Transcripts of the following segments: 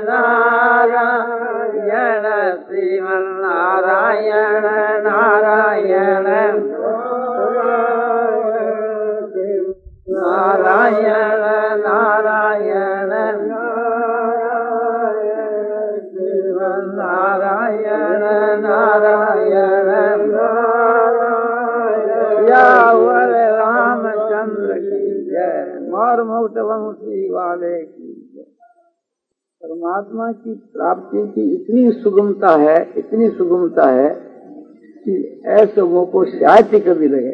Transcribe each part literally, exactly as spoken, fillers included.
नारायण श्रीमन नारायण नारायण नारायण नारायण श्रीमन नारायण नारायण यावर रामचंद्र की जय। मोर मुक्त वंशी वाले की जय। परमात्मा की प्राप्ति की इतनी सुगमता है, इतनी सुगमता है कि ऐसे वो को शायद कभी लगे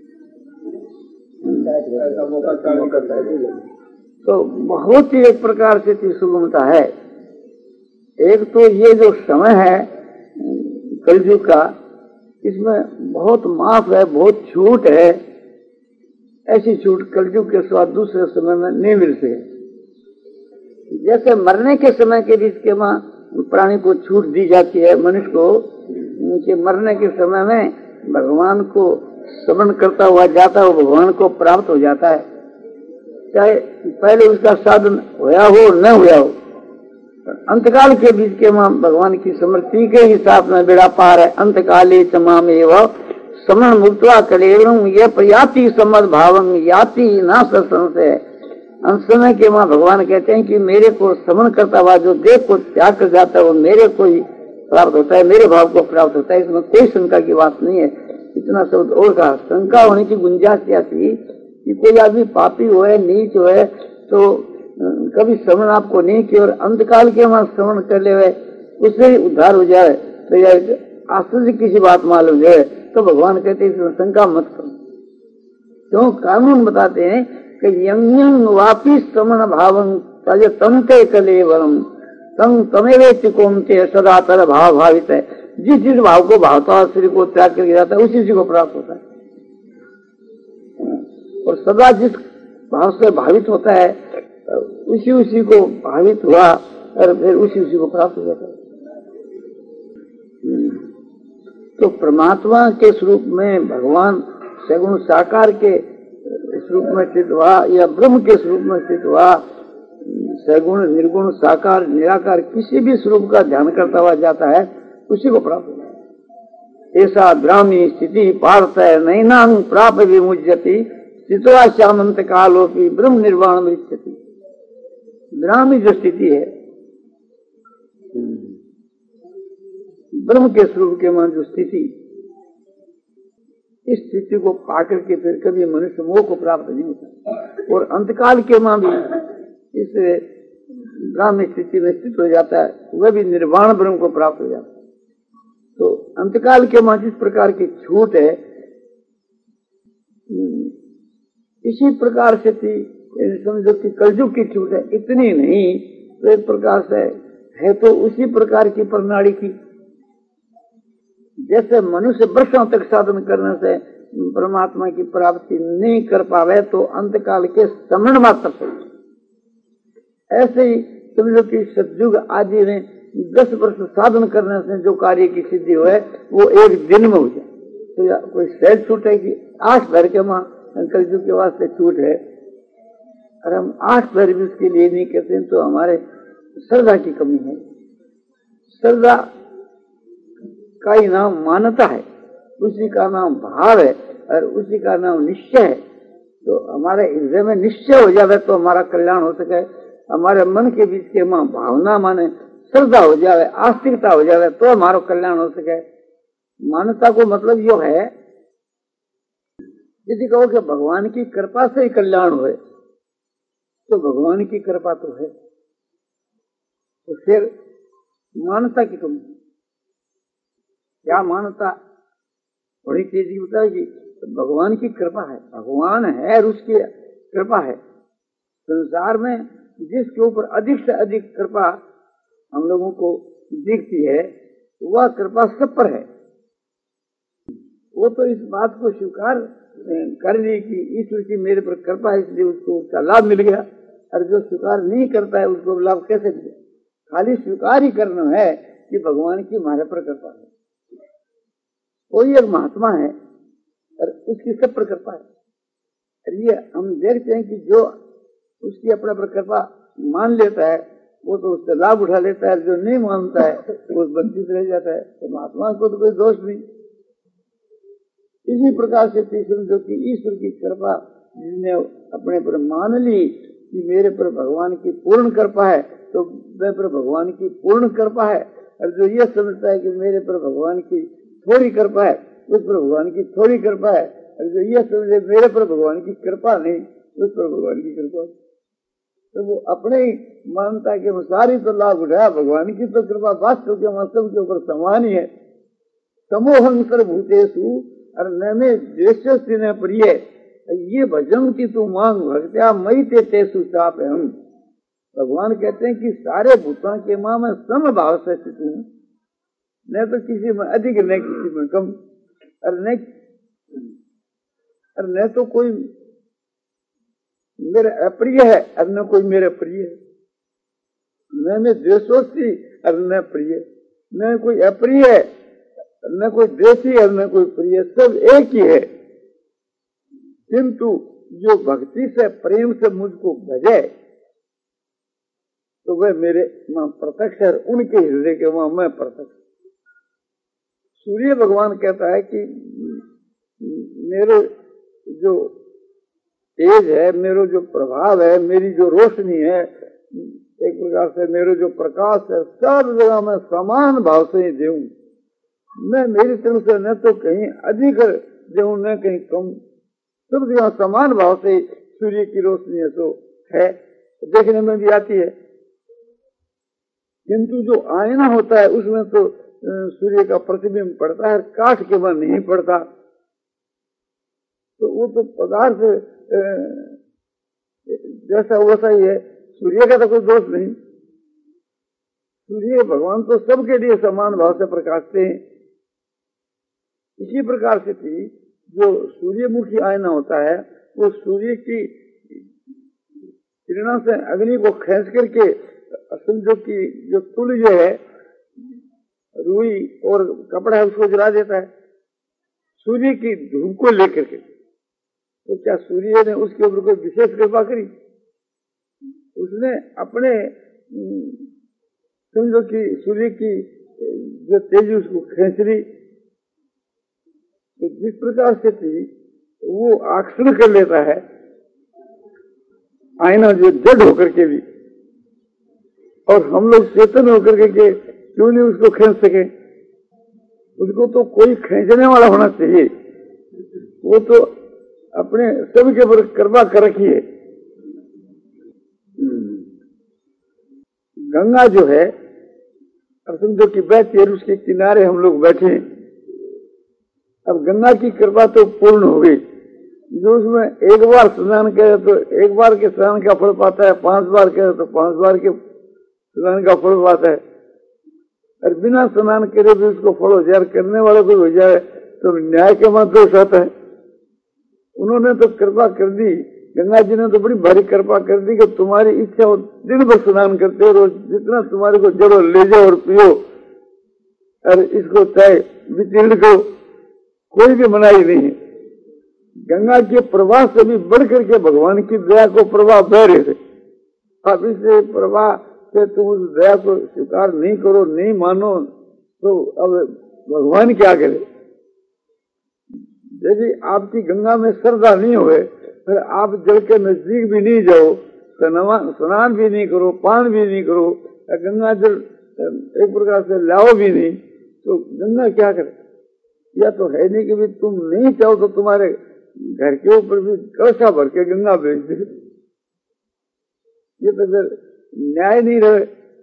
तो बहुत ही एक प्रकार से इतनी सुगमता है। एक तो ये जो समय है कलयुग का, इसमें बहुत माफ है, बहुत छूट है। ऐसी छूट कलयुग के स्वाद दूसरे समय में नहीं मिल सके। जैसे मरने के समय के बीच के वहाँ प्राणी को छूट दी जाती है, मनुष्य को उनके मरने के समय में भगवान को स्मरण करता हुआ जाता है, वो भगवान को प्राप्त हो जाता है, चाहे पहले उसका साधन होया हो न होया हो। अंतकाल के बीच के वहाँ भगवान की स्मृति के हिसाब में बेड़ा पार है। अंतकाले तमाम एवं समन मुक्तवा कलेवरम ये प्रयाति समद भावम याति ना संशय। अंत समय के वहाँ भगवान कहते हैं कि मेरे को समन करता हुआ जो देह को त्याग कर जाता है वो मेरे को ही प्राप्त होता है, मेरे भाव को प्राप्त होता है। इसमें कोई शंका की बात नहीं है। इतना शब्द और कहा, शंका होने की गुंजाइश क्या थी कि कोई आदमी पापी हो है, नीच हो है, तो कभी श्रवण आपको नहीं किया और अंतकाल के वहां श्रवण कर ले उससे ही उद्धार हो जाए तो यह आश्चर्य किसी बात मालूम जाए। तो भगवान कहते हैं शंका मत करो। क्यों? कानून बताते हैं कि यंग यंग वापी श्रवण भावं तज तमते कलेवरम तम तमेवे चिकोमते सदा तर भाव भावित है। जिस जिस भाव को भावता है श्री को त्याग करके जाता है उसी उसी को प्राप्त होता है, और सदा जिस भाव से भावित होता है उसी उसी को भावित हुआ और फिर उसी उसी को प्राप्त हो जाता है। तो परमात्मा के स्वरूप में भगवान सगुण साकार के स्वरूप में स्थित हुआ या ब्रह्म के स्वरूप में स्थित हुआ, सगुण निर्गुण साकार निराकार किसी भी स्वरूप का ध्यान करता हुआ जाता है उसी को प्राप्त होता है। ऐसा ब्राह्मी स्थिति पार्थ नैनांग प्राप्त विमुज्यति स्थित्वा श्यामंत कालोपी ब्रह्म निर्वाण मृत्यति। ब्राह्मी जो स्थिति है ब्रह्म के स्वरूप के मान जो स्थिति, इस स्थिति को पाकर के फिर कभी मनुष्य मोह को प्राप्त नहीं होता, और अंतकाल के मां भी इस ब्राह्मी स्थिति में स्थित हो जाता है, वह भी निर्वाण ब्रह्म को प्राप्त हो जाता है। तो अंतकाल के मां जिस प्रकार की छूट है इसी प्रकार से थी, समझो कि कलयुग की छूट है, इतनी नहीं तो एक प्रकार से है तो उसी प्रकार की प्रणाली की। जैसे मनुष्य वर्षों तक साधन करने से परमात्मा की प्राप्ति नहीं कर पावे तो अंतकाल के समण मात्र से, ऐसे ही समझो कि सतयुग आदि में दस वर्ष साधन करने से जो कार्य की सिद्धि हो है वो एक दिन में हो जाए। तो कोई सहज छूट है कि आठ भर के मां कलयुग के वास्ते छूट है, और हम आठ भर भी उसके लिए नहीं कहते तो हमारे श्रद्धा की कमी है। श्रद्धा का ही नाम मान्यता है, उसी का नाम भाव है और उसी का नाम निश्चय है। तो हमारे हृदय में निश्चय हो जाए तो हमारा कल्याण हो सके। हमारे मन के बीच के मां भावना माने श्रद्धा हो जाए, आस्तिकता हो जाए तो हमारा कल्याण हो सके। मान्यता को मतलब यो है, यदि कहो कि भगवान की कृपा से ही कल्याण हुए तो भगवान की कृपा तो है, तो फिर मान्यता की कमी क्या? मान्यता बड़ी तेजी बताएगी भगवान की कृपा है, भगवान है और उसकी कृपा है। संसार में जिसके ऊपर अधिक से अधिक कृपा हम लोगों को दिखती है वह कृपा सब पर है। वो तो इस बात को स्वीकार कर ली कि ईश्वर की मेरे पर कृपा है इसलिए उसको उसका लाभ मिल गया, और जो स्वीकार नहीं करता है उसको लाभ कैसे मिले? खाली स्वीकार ही करना है कि भगवान की हमारे पर कृपा है। कोई एक महात्मा है और उसकी सब पर कृपा है, और ये हम देखते हैं कि जो उसकी अपने पर कृपा मान लेता है वो तो उससे लाभ उठा लेता है, जो नहीं मानता है वो वंचित रह जाता है। तो महात्मा को तो कोई दोष नहीं। इसी प्रकार से तीसरी जो कि ईश्वर की कृपा जिसने अपने पर मान ली कि मेरे पर भगवान की पूर्ण कृपा है, तो मेरे पर भगवान की पूर्ण कृपा है। और जो ये समझता है कि मेरे पर भगवान की थोड़ी कृपा है, उस पर भगवान की थोड़ी कृपा है। और जो ये समझे मेरे पर भगवान की कृपा नहीं, उस पर भगवान की कृपा, तो वो अपने ही मानता के अनुसार ही तो लाभ उठाया। भगवान की तो कृपा वास्तव के मतलब के ऊपर समान ही है। समोहं सर्वभूतेषु और न में द्वेष्यस्ति न प्रिय, ये भजन की तू मांग भक्त्या मई ते तेसु चाप हम। भगवान कहते हैं कि सारे भूतों के मां में सम भाव से स्थित हूँ, न तो किसी में अधिक न किसी में कम, और न और न तो कोई मेरे अप्रिय है और न कोई मेरे प्रिय है। न में द्वेषोस्ती और न प्रिय, न कोई अप्रिय है न कोई द्वेषी और न कोई प्रिय, सब एक ही है। किंतु जो भक्ति से प्रेम से मुझको भजे तो वह मेरे मां प्रत्यक्ष है, उनके हृदय के वहां मैं प्रत्यक्ष। सूर्य भगवान कहता है कि मेरे जो तेज है, मेरा जो प्रभाव है, मेरी जो रोशनी है, एक प्रकार से मेरा जो प्रकाश है, सब जगह मैं समान भाव से ही देऊं। मैं मेरी तरफ से न तो कहीं अधिक देऊं न कहीं कम, सब जगह समान भाव से सूर्य की रोशनी है तो है, देखने में भी आती है। किंतु जो आईना होता है उसमें तो सूर्य का प्रतिबिंब पड़ता है, काठ के बाद नहीं पड़ता। तो वो तो पदार्थ जैसा वैसा ही है, सूर्य का तो कोई दोष नहीं। सूर्य भगवान तो सबके लिए समान भाव से प्रकाशते हैं। इसी प्रकार से थी जो सूर्यमुखी आईना होता है, वो सूर्य की किरणों से अग्नि को खींच करके समझो कि जो तुल जो है, रुई और कपड़ा है, उसको जला देता है सूर्य की धूप को लेकर के। तो क्या सूर्य ने उसके ऊपर कोई विशेष कृपा करी? उसने अपने समझो कि सूर्य की जो तेजी उसको खींच ली। तो जिस प्रकार से थी वो आकर्षण कर लेता है आईना जो जड़ होकर के भी, और हम लोग चेतन होकर के क्यों नहीं उसको खींच सके? उसको तो कोई खींचने वाला होना चाहिए। वो तो अपने सबके ऊपर कृपा कर रखी है। गंगा जो है अब समझो कि बहती है, उसके किनारे हम लोग बैठे हैं। अब गंगा की कृपा तो पूर्ण हो गई। जो उसमें एक बार स्नान करे तो एक बार के स्नान का फल पाता है, पांच बार करे तो पांच बार के स्नान का फल पाता है। और बिना स्नान करे भी उसको फल हो जाए, करने वाले को हो जाए तो न्याय के मत दोष आता है। उन्होंने तो कृपा कर दी, गंगा जी ने तो बड़ी भारी कृपा कर दी कि तुम्हारी इच्छा हो दिन भर स्नान करते हो, रोज जितना तुम्हारे को जड़ो ले जाओ और पियो, और इसको चाहे विचीर्ण करो, कोई भी मनाही नहीं है। गंगा के प्रवाह से भी बढ़ करके भगवान की दया को प्रवाह बह रहे थे। अब इस प्रवाह से तुम उस दया को स्वीकार नहीं करो, नहीं मानो, तो अब भगवान क्या करे? यदि आपकी गंगा में श्रद्धा नहीं हुए, फिर आप जल के नजदीक भी नहीं जाओ, स्नान भी नहीं करो, पान भी नहीं करो, गंगा जल एक प्रकार से लाओ भी नहीं, तो गंगा क्या करे? या तो है नहीं कि भी तुम नहीं चाहो तो तुम्हारे घर के ऊपर भी कलशा भर के गंगा भेज दे। ये तो फिर न्याय नहीं रहे।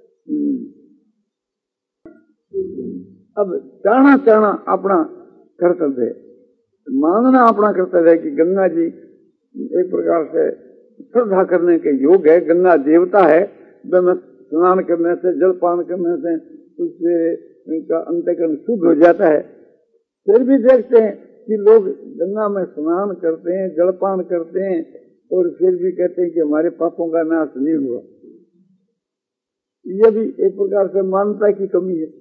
अब चाहना चाहना अपना कर्तव्य है, मानना अपना कर्तव्य है कि गंगा जी एक प्रकार से श्रद्धा करने के योग है, गंगा देवता है। वह स्नान करने से, जलपान करने से उससे उनका अंतःकरण शुद्ध हो जाता है। फिर भी देखते हैं कि लोग गंगा में स्नान करते हैं, जलपान करते हैं, और फिर भी कहते हैं कि हमारे पापों का नाश नहीं हुआ। यह भी एक प्रकार से मानवता की कमी है।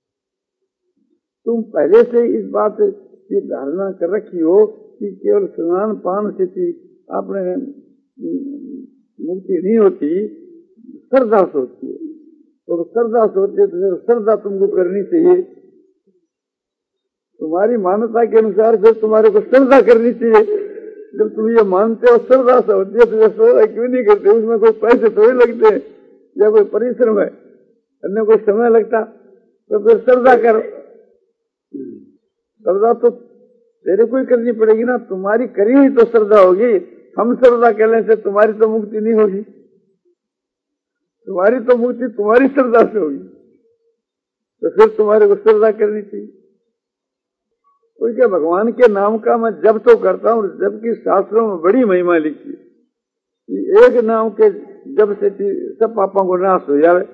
तुम पहले से इस बात की धारणा कर रखी हो कि केवल स्नान पान से आपने मुक्ति नहीं होती, श्रद्धा से होती है। तो श्रद्धा सोचते तो श्रद्धा तुमको करनी चाहिए, तुम्हारी मान्यता के अनुसार फिर तुम्हारे को श्रद्धा करनी चाहिए। जब तुम ये मानते हो श्रद्धा से होती है तो श्रद्धा क्यों नहीं करते? उसमें कोई पैसे थोड़े लगते हैं या कोई परिश्रम है, अन्य कोई समय लगता, तो फिर श्रद्धा करो। श्रद्धा तो तेरे को ही करनी पड़ेगी ना, तुम्हारी करी हुई तो श्रद्धा होगी। हम श्रद्धा करने से तुम्हारी तो मुक्ति नहीं होगी, तुम्हारी तो मुक्ति तुम्हारी श्रद्धा से होगी, तो फिर तुम्हारे को श्रद्धा करनी चाहिए। तो क्या भगवान के नाम का मैं जब तो करता हूँ, जबकि शास्त्रों में बड़ी महिमा लिखी है, एक नाम के जब से सब पापों को नाश हो जाए।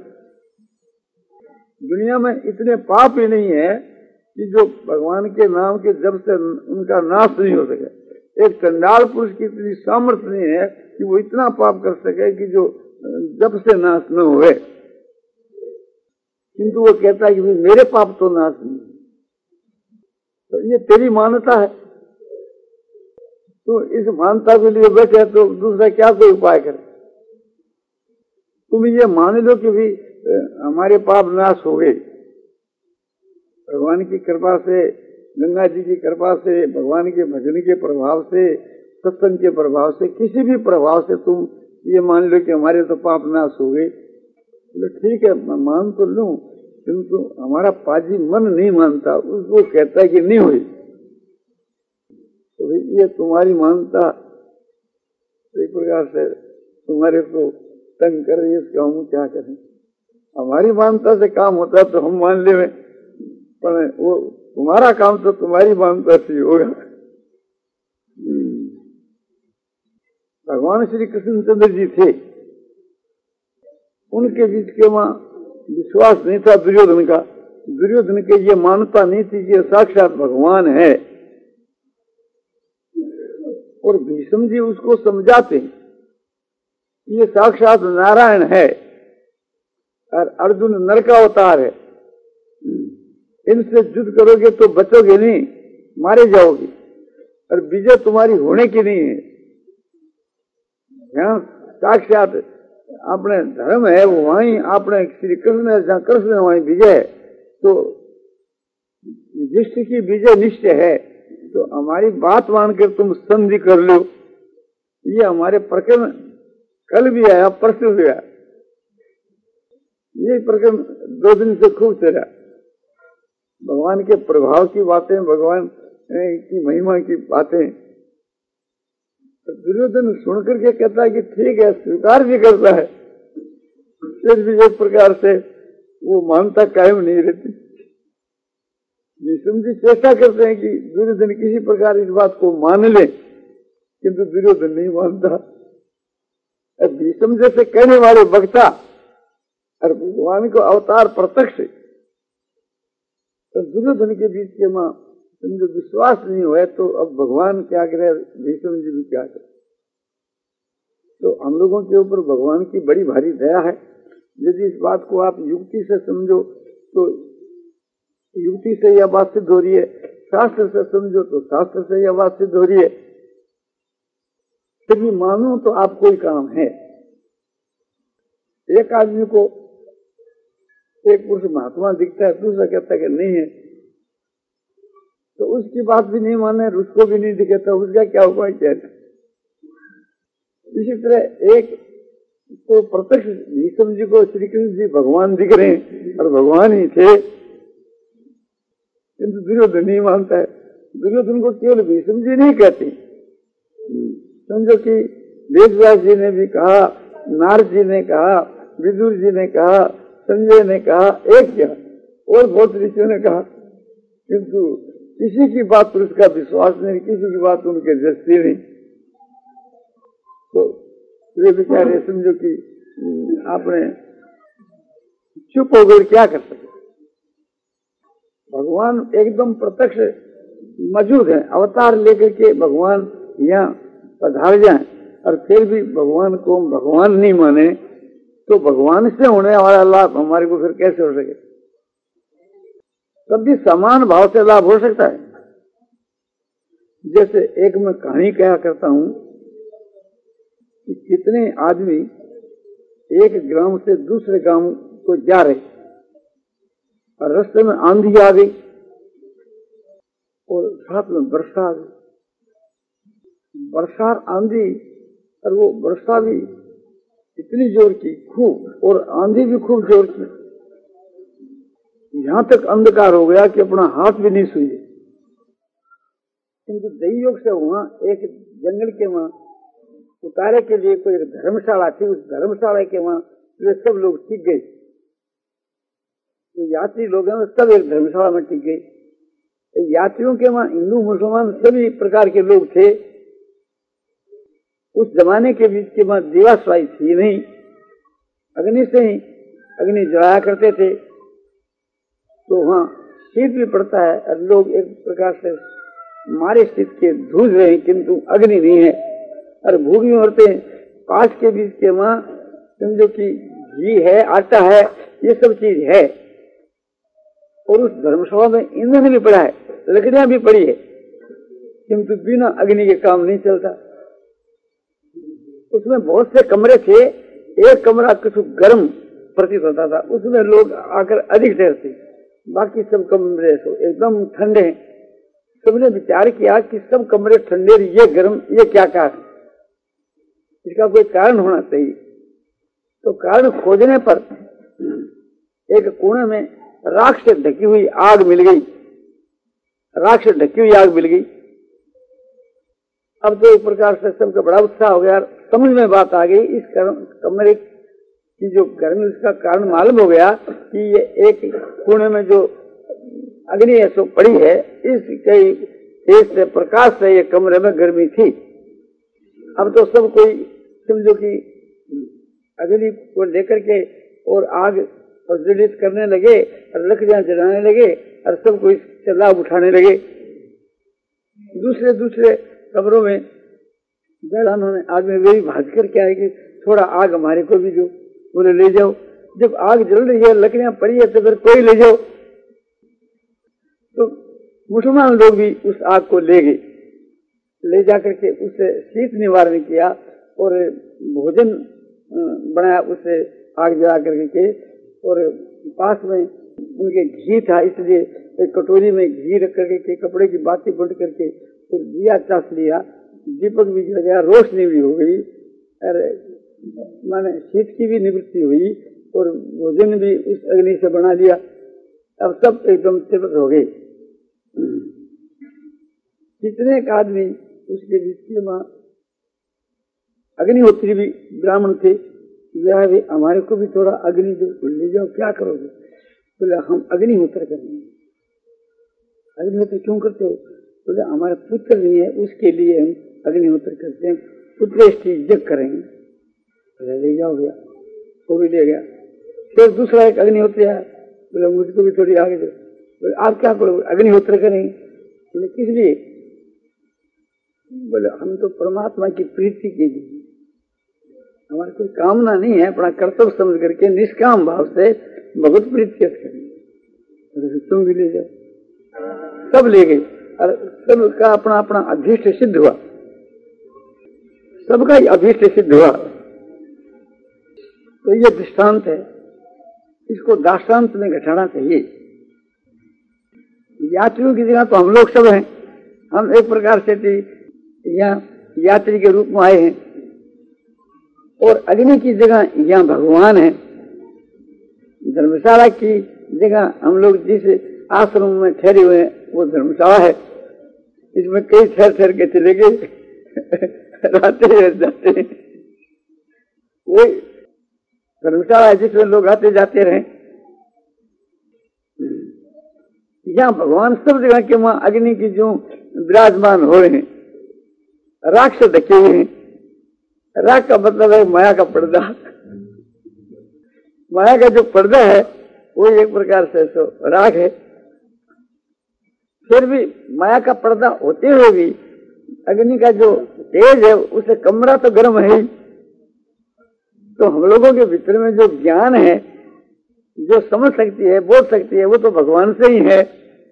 दुनिया में इतने पाप ही नहीं है कि जो भगवान के नाम के जब से उनका नाश नहीं हो सके। एक चंडाल पुरुष की इतनी सामर्थ्य नहीं है कि वो इतना पाप कर सके कि जो जब से नाश न हुए, किंतु वो कहता है कि मेरे पाप तो नाश नहीं। तो ये तेरी मान्यता है, तो इस मान्यता के लिए बैठे तो दूसरा क्या कोई उपाय करे? तुम ये मान लो कि भी हमारे पाप नाश हो गए भगवान की कृपा से, गंगा जी की कृपा से, भगवान के भजन के प्रभाव से, सत्संग के प्रभाव से, किसी भी प्रभाव से तुम ये मान लो कि हमारे तो पाप नाश हो गए। तो ठीक है, मैं मान तो लूं, किंतु हमारा पाजी मन नहीं मानता, उसको कहता है कि नहीं हुई। तो ये तुम्हारी मानता एक प्रकार से तुम्हारे को तंग कर रही है, इसका हम क्या करें? हमारी मानता से काम होता तो हम मान ले, पर वो तुम्हारा काम तो तुम्हारी मानता से होगा। भगवान श्री कृष्णचंद्र जी थे, उनके बीच के वहां विश्वास नहीं था दुर्योधन का। दुर्योधन के ये मानता नहीं थी कि साक्षात भगवान है, और भीष्म जी उसको समझाते ये साक्षात नारायण है और अर्जुन नर का अवतार है, इनसे युद्ध करोगे तो बचोगे नहीं, मारे जाओगे, और विजय तुम्हारी होने की नहीं है। यहाँ साक्षात अपने धर्म है, वो वहीं अपने श्री कृष्ण है, जहाँ कृष्ण है वहीं विजय है। तो जिसकी विजय निश्चय है, तो हमारी बात मानकर तुम संधि कर लो। ये हमारे प्रकरण कल भी आया, परसों भी आया, ये प्रकरण दो दिन से खूब चला। भगवान के प्रभाव की बातें, भगवान की महिमा की बातें। तो दुर्योधन सुनकर के कहता है कि ठीक है, स्वीकार भी करता है, फिर भी एक प्रकार से वो मानता कायम नहीं रहती। भीष्म जी चेष्टा करते हैं कि दुर्योधन किसी प्रकार इस बात को मान ले, किंतु दुर्योधन नहीं मानता। भीष्म जैसे कहने वाले वक्ता और भगवान को अवतार प्रत्यक्ष, तो दुर्योधन के बीच के मां तुमको विश्वास नहीं हुआ तो अब भगवान क्या करे, भीष्म जी भी क्या करे। तो हम लोगों के ऊपर भगवान की बड़ी भारी दया है। यदि इस बात को आप युक्ति से समझो तो युक्ति से यह बात सिद्ध हो रही है, शास्त्र से समझो तो शास्त्र से यह बात सिद्ध हो रही है। फिर भी मानो तो आपको ही काम है। एक आदमी को एक पुरुष महात्मा दिखता है, दूसरा कहता है कि नहीं है, तो उसकी बात भी नहीं माने, उसको भी नहीं दिखाता, उसका क्या उपाय क्या है? इसी तरह एक तो प्रत्यक्ष भीष्म जी को श्री कृष्ण जी भगवान दिख रहे हैं और भगवान ही थे, किंतु दुर्योधन नहीं मानता है। दुर्योधन को केवल भीष्म जी नहीं कहते, समझो कि वेदव्यास जी ने भी कहा, नारद जी ने कहा, विदुर जी ने कहा, संजय ने कहा, एक क्या और बहुत ऋषियों ने कहा, किंतु किसी की बात पर उसका विश्वास नहीं, किसी की बात उनके दृष्टि नहीं। तो वे बेचारे समझो कि आपने चुप होकर क्या कर सके। भगवान एकदम प्रत्यक्ष मौजूद है, अवतार लेकर के भगवान यहाँ पधार जाए और फिर भी भगवान को भगवान नहीं माने, तो भगवान से होने वाला लाभ हमारे को फिर कैसे हो सके? तब भी समान भाव से लाभ हो सकता है। जैसे एक मैं कहानी कहा करता हूं कि कितने आदमी एक ग्राम से दूसरे गांव को जा रहे और रास्ते में आंधी आ गई और साथ में वर्षा आ गई। वर्षा आंधी और वो वर्षा भी इतनी जोर की खूब और आंधी भी खूब जोर की, यहां तक अंधकार हो गया कि अपना हाथ भी नहीं सूझे। किंतु दैयोग से वहां एक जंगल के वहां उतारे के लिए कोई एक धर्मशाला थी, उस धर्मशाला के वहां वे सब लोग टिक गए। तो यात्री लोग हैं सब एक धर्मशाला में टिक गए। यात्रियों के वहां हिंदू मुसलमान सभी प्रकार के लोग थे। उस जमाने के बीच के वहां दीवासवाई थी नहीं, अग्नि से ही अग्नि जलाया करते थे। तो वहां शीत भी पड़ता है और लोग एक प्रकार से मारे शीत के धूज रहे हैं, किंतु अग्नि नहीं है और भूख भी मरते हैं। पास के बीच के वहां समझो कि घी है, आटा है, ये सब चीज है। और उस धर्मसभा में ईंधन भी पड़ा है, लकड़ियां भी पड़ी है, किंतु बिना अग्नि के काम नहीं चलता। उसमें बहुत से कमरे थे, एक कमरा कुछ गर्म प्रतीत होता था, उसमें लोग आकर अधिक ठहरते, बाकी सब कमरे तो एकदम ठंडे। सबने विचार किया कि सब कमरे ठंडे, ये गर्म, ये क्या कारण, इसका कोई कारण होना चाहिए। तो कारण खोजने पर एक कोने में राख से ढकी हुई आग मिल गई, राख से ढकी हुई आग मिल गई। अब तो एक प्रकार से सबका बड़ा उत्साह हो गया, समझ में बात आ गई। इस कमरे की जो गर्मी, उसका कारण मालूम हो गया कि ये एक कोने में जो अग्नि है सो पड़ी है, इस कई तेज से प्रकाश से ये कमरे में गर्मी थी। अब तो सब कोई समझो कि अग्नि को लेकर के और आग प्रज्वलित करने लगे और लकड़ियां जलाने लगे और सब कोई से लाभ उठाने लगे। दूसरे दूसरे कमरों में जलानों ने आग में वे भाग कर क्या है कि थोड़ा आग हमारे को भी दो, बोले ले जाओ। जब आग जल रही है, लकड़ियां पड़ी है, तो फिर कोई ले जाओ। तो मुसलमान लोग भी उस आग को ले गए, ले जाकर के उससे शीत निवारण किया और भोजन बनाया उससे आग जला करके। और पास में उनके घी था, इसलिए एक कटोरी में घी रख करके कपड़े की बाती बंद करके और दिया चास लिया, दीपक भी जल गया, रोशनी भी हो गई और माने शीत की भी निवृत्ति हुई और भोजन भी उस अग्नि से बना लिया। अब सब एकदम तृप्त हो गए। कितने एक आदमी उसके बीच के मां अग्निहोत्री भी ब्राह्मण थे, वह भी हमारे को भी थोड़ा अग्नि दो, ले जाओ, क्या करोगे? बोले हम अग्निहोत्र करेंगे। अग्निहोत्र क्यों करते हो? बोले हमारा पुत्र नहीं है, उसके लिए हम अग्निहोत्र करते हैं, पुत्रेष्टि यज्ञ करेंगे। बोले ले जाओ भैया, वो भी ले गया। फिर दूसरा एक अग्निहोत्र आया, बोले मुझको भी थोड़ी आगे दो। बोले आप क्या करोगे? अग्निहोत्र करेंगे। बोले किस लिए? बोले हम तो परमात्मा की प्रीति के लिए, हमारी कोई कामना नहीं है, अपना कर्तव्य समझ करके निष्काम भाव से भगवत प्रीति करेंगे। तुम भी ले जाओ। सब ले गए और सबका अपना अपना अभीष्ट सिद्ध हुआ, सबका ही अभीष्ट सिद्ध हुआ। तो ये दृष्टांत है, इसको दाष्टांत में घटाना चाहिए। यात्रियों की जगह तो हम लोग सब हैं, हम एक प्रकार से यहाँ यात्री के रूप में आए हैं और अग्नि की जगह यहाँ भगवान है। धर्मशाला की जगह हम लोग जिस आश्रम में ठहरे हुए हैं वो धर्मशाला है। इसमें कई ठहर ठहर के चले गए, रहते जाते हैं। वो धर्मशाला है जिसमें लोग आते जाते रहे। यहाँ भगवान सब जगह के वहां अग्नि की जो विराजमान हो रहे हैं, राख से ढके हुए हैं। राख का मतलब है माया का पर्दा। माया का जो पर्दा है वो एक प्रकार से तो राख है। फिर भी माया का पर्दा होते हुए भी अग्नि का जो तेज है उसे कमरा तो गर्म है ही। तो हम लोगों के भीतर में जो ज्ञान है, जो समझ सकती है, बोल सकती है, वो तो भगवान से ही है।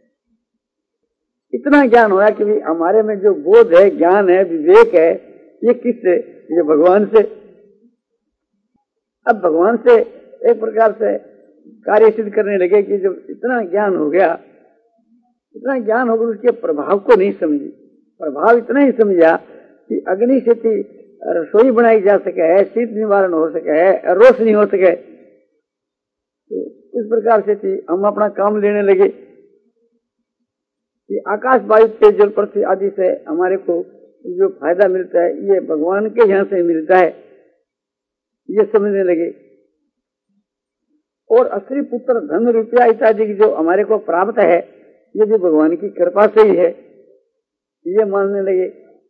इतना ज्ञान होगा कि भी हमारे में जो बोध है, ज्ञान है, विवेक है, ये किससे? ये भगवान से। अब भगवान से एक प्रकार से कार्य सिद्ध करने लगे कि जब इतना ज्ञान हो गया, इतना ज्ञान हो गया, उसके प्रभाव को नहीं समझी। प्रभाव इतना ही समझा कि अग्नि से थी रसोई बनाई जा सके है, शीत निवारण हो सके है, रोशनी हो सके। तो इस प्रकार से थी हम अपना काम लेने लगे कि आकाश वायु तेज जल पृथ्वी आदि से हमारे को जो फायदा मिलता है ये भगवान के यहाँ से मिलता है, ये समझने लगे। और असली पुत्र धन रुपया इत्यादि जो हमारे को प्राप्त है ये भी भगवान की कृपा से ही है, ये मानने लगे।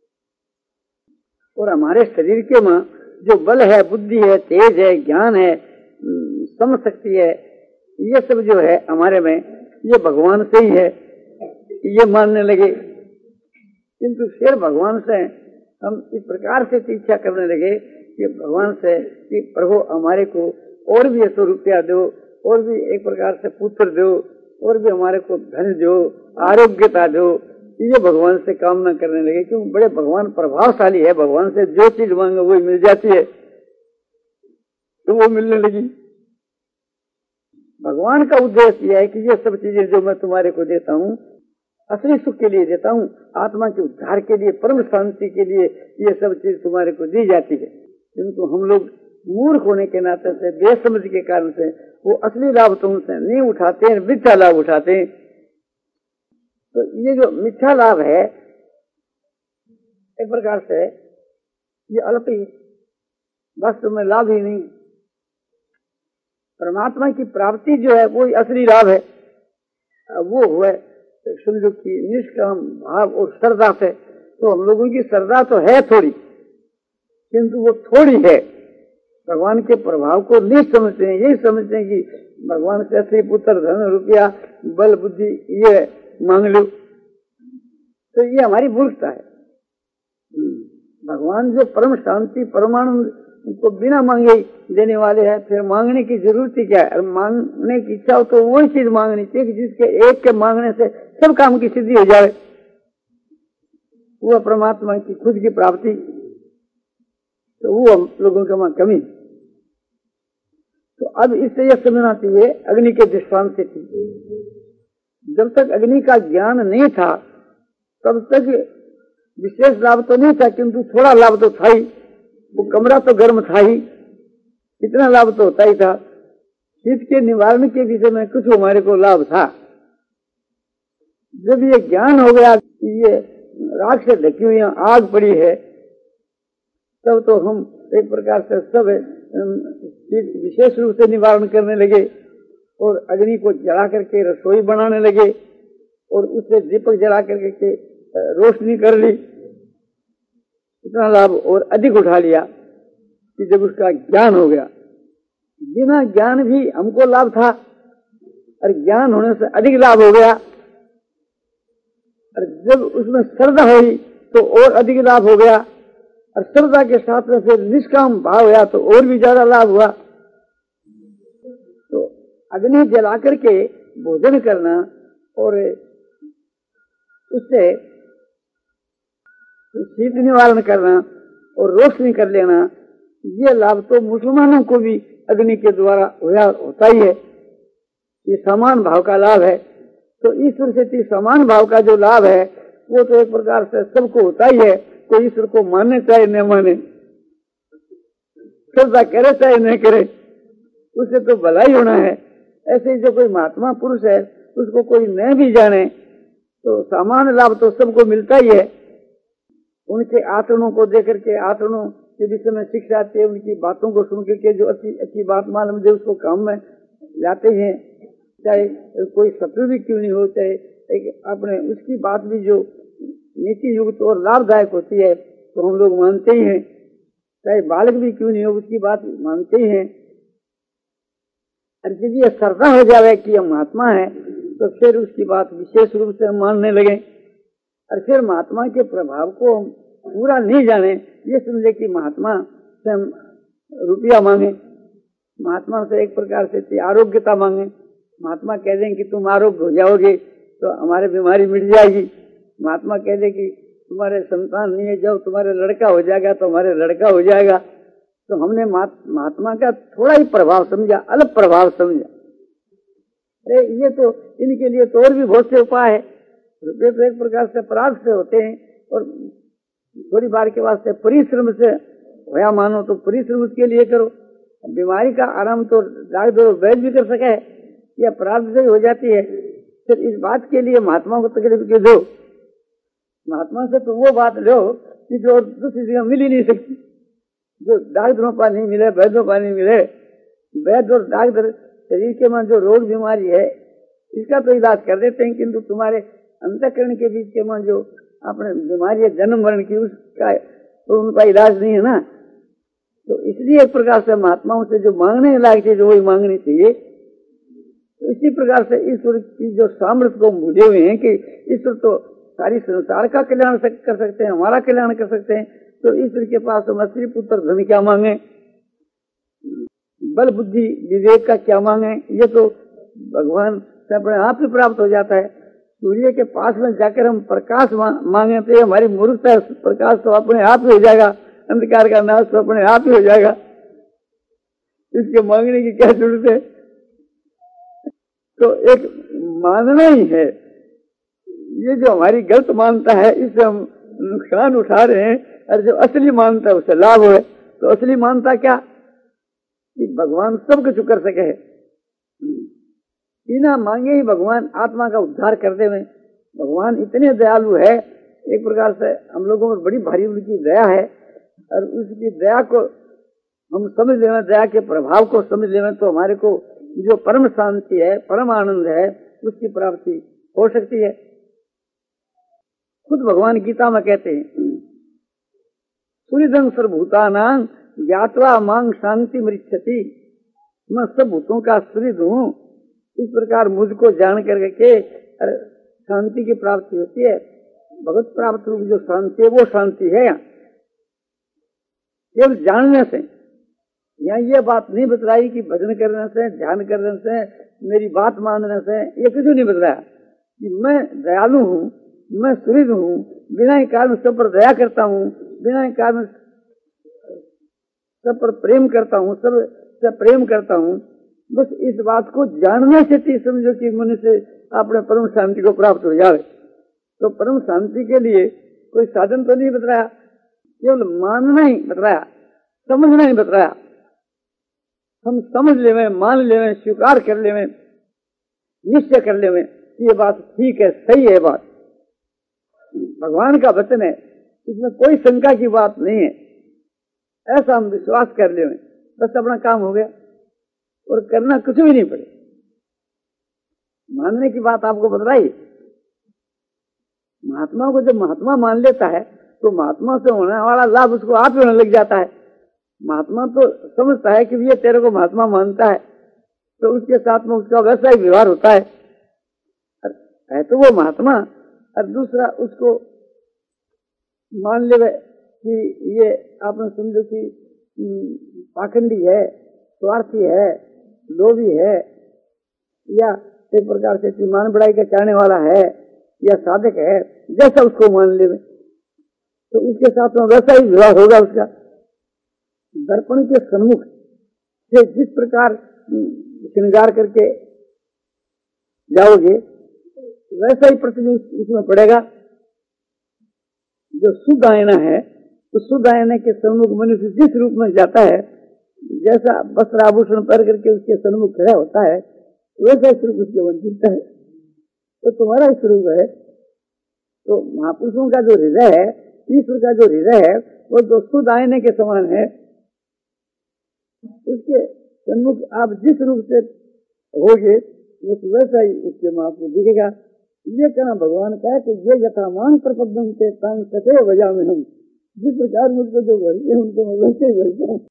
और हमारे शरीर के में जो बल है, बुद्धि है, तेज है, ज्ञान है, समझ शक्ति है, ये सब जो है हमारे में ये भगवान से ही है, ये मानने लगे। किंतु फिर भगवान से हम इस प्रकार से इच्छा करने लगे कि भगवान से कि प्रभु हमारे को और भी ऐसा रुपया दो, और भी एक प्रकार से पुत्र दो, और भी हमारे को धन दो, आरोग्यता दो, ये भगवान से कामना करने लगे। क्योंकि बड़े भगवान प्रभावशाली है, भगवान से जो चीज मांगे वो मिल जाती है, तो वो मिलने लगी। भगवान का उद्देश्य यह है कि ये सब चीजें जो मैं तुम्हारे को देता हूँ असली सुख के लिए देता हूँ, आत्मा के उद्धार के लिए, परम शांति के लिए ये सब चीज तुम्हारे को दी जाती है। किंतु हम लोग मूर्ख होने के नाते से, बेसमझ के कारण से वो असली लाभ तुमसे नहीं उठाते हैं, मिथ्या लाभ उठाते हैं। तो ये जो मिथ्या लाभ है एक प्रकार से ये अल्प ही, वास्तव में लाभ ही नहीं। परमात्मा की प्राप्ति जो है वो असली लाभ है, वो हुआ समझो कि निष्काम भाव और श्रद्धा से। तो हम लोगों की श्रद्धा तो है थोड़ी, किंतु वो थोड़ी है, भगवान के प्रभाव को नहीं समझते हैं। यही समझते हैं कि भगवान से असली पुत्र धन रुपया बल बुद्धि ये मांग लो, तो ये हमारी मूर्खता है। भगवान जो परम शांति परमानंद को बिना मांगे देने वाले हैं, फिर मांगने की जरूरत ही क्या है? मांगने की इच्छा हो तो वही चीज मांगनी चाहिए जिसके एक के मांगने से सब काम की सिद्धि हो जाए, वो परमात्मा की खुद की प्राप्ति। तो वो हम लोगों के वहां कमी। तो अब इससे यह समझना चाहिए अग्नि के दृष्टांत से थी, जब तक अग्नि का ज्ञान नहीं था तब तक विशेष लाभ तो नहीं था, किंतु थोड़ा लाभ तो था ही। वो कमरा तो गर्म था ही, इतना लाभ तो होता ही था। शीत के निवारण के विषय में कुछ हमारे को लाभ था। जब ये ज्ञान हो गया कि ये राख से ढकी हुई आग पड़ी है, तब तो हम एक प्रकार से सब विशेष रूप से निवारण करने लगे और अग्नि को जला करके रसोई बनाने लगे और उससे दीपक जला करके रोशनी कर ली। इतना लाभ और अधिक उठा लिया कि जब उसका ज्ञान हो गया। बिना ज्ञान भी हमको लाभ था और ज्ञान होने से अधिक लाभ हो गया, और जब उसमें श्रद्धा हुई तो और अधिक लाभ हो गया, और श्रद्धा के साथ में फिर निष्काम भाव हुआ तो और भी ज्यादा लाभ हुआ। तो अग्नि जला करके भोजन करना और उससे शीत निवारण करना और रोशनी कर लेना, ये लाभ तो मुसलमानों को भी अग्नि के द्वारा होता ही है। ये समान भाव का लाभ है। तो ईश्वर से समान भाव का जो लाभ है वो तो एक प्रकार से सबको होता ही है। कोई ईश्वर को मानने चाहे न माने, श्रद्धा करे चाहे न करे, उससे तो भला ही होना है। ऐसे ही जो कोई महात्मा पुरुष है उसको कोई न भी जाने तो सामान्य लाभ तो सबको मिलता ही है। उनके आचरणों को देख करके, आचरणों के विषय में शिक्षा आती है, उनकी बातों को सुन करके जो अच्छी अच्छी बात मालूम है उसको काम में लाते हैं, चाहे कोई शत्रु भी क्यों नहीं हो, चाहे अपने उसकी बात भी जो नीति युक्त और लाभदायक होती है तो हम लोग मानते ही हैं। चाहे बालक भी क्यों नहीं हो उसकी बात मानते ही हैं। और यदि यह श्रद्धा हो जाए कि हम महात्मा है तो फिर उसकी बात विशेष रूप से हम मानने लगे। और फिर महात्मा के प्रभाव को हम पूरा नहीं जाने, ये समझे कि महात्मा से हम रुपया मांगे, महात्मा से एक प्रकार से आरोग्यता मांगे। महात्मा कह दें कि तुम आरोग्य हो जाओगे तो हमारी बीमारी मिट जाएगी। महात्मा कह दे कि तुम्हारे संतान नहीं है, जाओ तुम्हारे लड़का हो जाएगा तो हमारे लड़का हो जाएगा। तो हमने महात्मा का थोड़ा ही प्रभाव समझा, अलग प्रभाव समझा। अरे ये तो इनके लिए तो और भी बहुत से उपाय है। रुपये तो एक प्रकार से अपराध से होते हैं, और थोड़ी बार के वास्ते परिश्रम से होया मानो तो परिश्रम उसके लिए करो। बीमारी का आराम तो डॉक्टर वैद्य भी कर सके, ये अपराध से हो जाती है। फिर इस बात के लिए महात्मा को तकलीफ क्यों दो? महात्मा से तो वो बात लो कि जो दूसरी जगह मिल ही नहीं सकती, जो डॉक्टरों पर नहीं मिले, वैद्यों पर नहीं मिले। वैद्य और डॉक्टर शरीर के मन जो रोग बीमारी है इसका तो इलाज कर देते हैं, किंतु तुम्हारे अंतःकरण के बीच के मन जो अपने बीमारी है जन्म मरण की, उसका तो उनका इलाज नहीं है ना। तो इसलिए एक प्रकार से महात्माओं से जो मांगने लायक चीज वही मांगनी चाहिए। तो इसी प्रकार से ईश्वर की जो सामर्थ्य को भूले हुए हैं कि ईश्वर तो सारी संसार का कल्याण कर सकते हैं, हमारा कल्याण कर सकते हैं, तो ईश्वर के पास हम स्त्री पुत्र धन क्या मांगे, बल बुद्धि विवेक का क्या मांगे? ये तो भगवान से अपने आप ही प्राप्त हो जाता है। सूर्य के पास में जाकर हम प्रकाश मांगे तो हमारी मूर्खता है, प्रकाश तो अपने आप ही हो जाएगा, अंधकार का नाश तो अपने आप ही हो जाएगा, इसके मांगने की क्या जरूरत है? तो एक मानना ही है। ये जो हमारी गलत मानता है इससे हम नुकसान उठा रहे हैं, और जो असली मानता है उससे लाभ है। तो असली मानता क्या कि भगवान सब कुछ कर सके, बिना मांगे ही भगवान आत्मा का उद्धार कर दे। में भगवान इतने दयालु है, एक प्रकार से हम लोगों में बड़ी भारी उनकी दया है, और उसकी दया को हम समझ लेना, दया के प्रभाव को समझ लेना, तो हमारे को जो परम शांति है, परम आनंद है, उसकी प्राप्ति हो सकती है। खुद भगवान गीता में कहते हैं, सुहृदं सर्वभूतानां ज्ञात्वा मां शांति मृच्छति। मैं सब भूतों का सुहृद हूँ, इस प्रकार मुझको जान करके शांति की प्राप्ति होती है। भगवत प्राप्त रूप जो शांति है वो शांति है। यहाँ केवल जानने से, यहाँ ये बात नहीं बतलाई कि भजन करने से, ध्यान करने से, मेरी बात मानने से, ये कुछ नहीं बतलाया कि मैं दयालु हूँ, मैं सुहृद हूँ, बिना ही कारण सब पर दया करता हूँ, बिना ही कारण सब पर प्रेम करता हूँ, सब से प्रेम करता हूँ। बस इस बात को जानने से थी समझो कि मनुष्य अपने परम शांति को प्राप्त हो जाए। तो परम शांति के लिए कोई साधन तो नहीं बतलाया, केवल मानना ही बतलाया, समझना ही बतलाया। हम समझ लेवे, मान लेवे, स्वीकार कर लेवे, निश्चय कर लेवे कि ये बात ठीक है, सही है, बात भगवान का वचन है, इसमें कोई शंका की बात नहीं है, ऐसा हम विश्वास कर लेवे, बस अपना काम हो गया, और करना कुछ भी नहीं पड़े। मानने की बात आपको बतलाई। महात्मा को जब महात्मा मान लेता है तो महात्मा से होने वाला लाभ उसको आप ही होने लग जाता है। महात्मा तो समझता है कि ये तेरे को महात्मा मानता है, तो उसके साथ में उसका वैसा ही व्यवहार होता है, है तो वो महात्मा। और दूसरा उसको मान ले कि ये आपने समझो कि पाखंडी है, स्वार्थी है, लोभी है, या एक प्रकार से मान बढ़ाई का चाहने वाला है, या साधक है, जैसा उसको मान ले तो उसके साथ में वैसा ही व्यवहार होगा उसका। दर्पण के सन्मुख से जिस प्रकार श्रृंगार करके जाओगे वैसा ही प्रतिबिंब उसमें पड़ेगा। जो शुद्ध आयना है, तो शुद्ध आयने के सन्मुख मनुष्य जिस रूप में जाता है, जैसा वस्त्र आभूषण पहन करके उसके सन्मुख खड़ा होता है, वैसा स्वरूप उसके मन दिखता है। तो तुम्हारा स्वरूप है, तो महापुरुषों का जो हृदय है, ईश्वर का जो हृदय है, वो जो शुद्ध आयने के समान है, उसके सन्मुख आप जिस रूप से होगे वैसा ही उसके में आपको दिखेगा। ये कहना भगवान का है कि ये यथा मान प्रपद्यन्ते तां तथैव भजाम्यहम्। जिस प्रकार मुझको जो भरी है उनको मैं वैसे ही भरता हूँ।